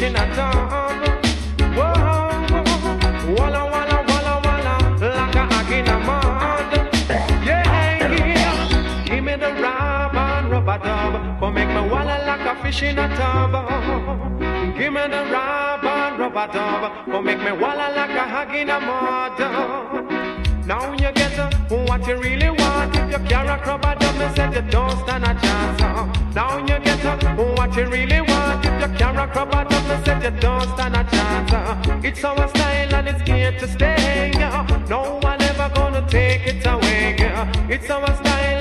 fishing a tub. Whoa, walla walla walla walla, like a hog in a mud. Yeah, yeah. Give me the rub and rubber dub, come make me walla like a fish in a tub. Give me the rub and rubber dub, come make me walla like a hog in a mud. Now you get what you really want. If you carry a crab a dub, me said you don't stand a chance. Now you get what you really want. If you carry a crab a dub, me said you don't stand a chance. It's our style and it's here to stay. No one ever gonna take it away. It's our style